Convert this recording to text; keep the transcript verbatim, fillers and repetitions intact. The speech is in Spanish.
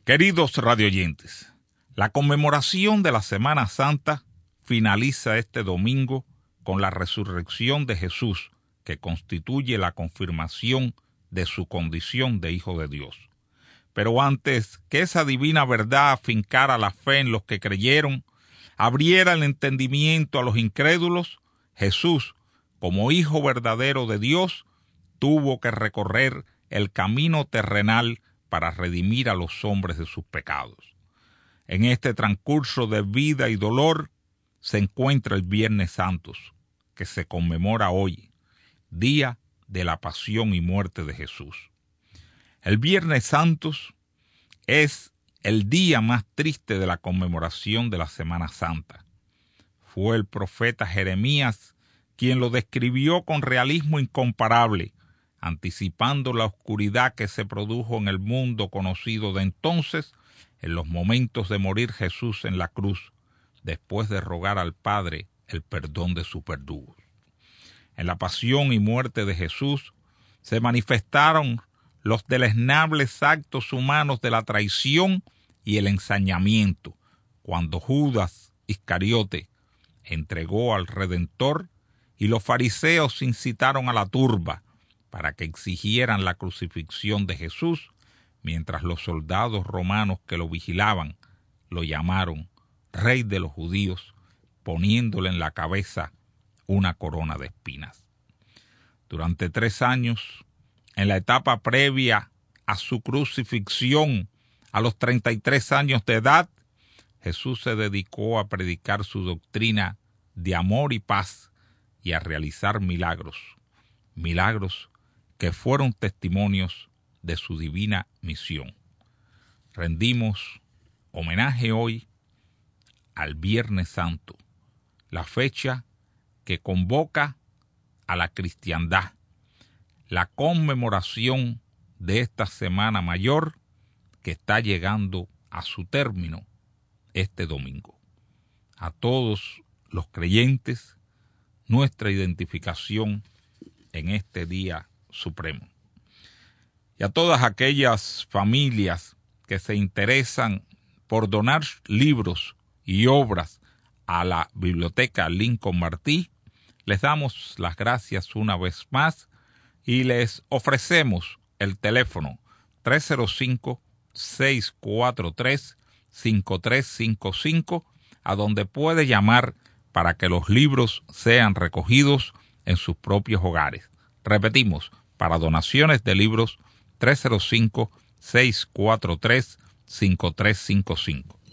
Queridos radioyentes, la conmemoración de la Semana Santa finaliza este domingo con la resurrección de Jesús, que constituye la confirmación de su condición de Hijo de Dios. Pero antes que esa divina verdad afincara la fe en los que creyeron, abriera el entendimiento a los incrédulos, Jesús, como Hijo verdadero de Dios, tuvo que recorrer el camino terrenal para redimir a los hombres de sus pecados. En este transcurso de vida y dolor se encuentra el Viernes Santo, que se conmemora hoy, día de la pasión y muerte de Jesús. El Viernes Santo es el día más triste de la conmemoración de la Semana Santa. Fue el profeta Jeremías quien lo describió con realismo incomparable, anticipando la oscuridad que se produjo en el mundo conocido de entonces, en los momentos de morir Jesús en la cruz, después de rogar al Padre el perdón de sus verdugos. En la pasión y muerte de Jesús se manifestaron los deleznables actos humanos de la traición y el ensañamiento, cuando Judas Iscariote entregó al Redentor y los fariseos incitaron a la turba para que exigieran la crucifixión de Jesús, mientras los soldados romanos que lo vigilaban lo llamaron Rey de los Judíos, poniéndole en la cabeza una corona de espinas. Durante tres años, en la etapa previa a su crucifixión, a los treinta y tres años de edad, Jesús se dedicó a predicar su doctrina de amor y paz y a realizar milagros, milagros que fueron testimonios de su divina misión. Rendimos homenaje hoy al Viernes Santo, la fecha que convoca a la cristiandad, la conmemoración de esta Semana Mayor que está llegando a su término este domingo. A todos los creyentes, nuestra identificación en este día supremo. Y a todas aquellas familias que se interesan por donar libros y obras a la Biblioteca Lincoln Martí, les damos las gracias una vez más y les ofrecemos el teléfono tres cero cinco, seis cuatro tres, cinco tres cinco cinco, a donde puede llamar para que los libros sean recogidos en sus propios hogares. Repetimos, para donaciones de libros, tres cero cinco, seis cuatro tres, cinco tres cinco cinco.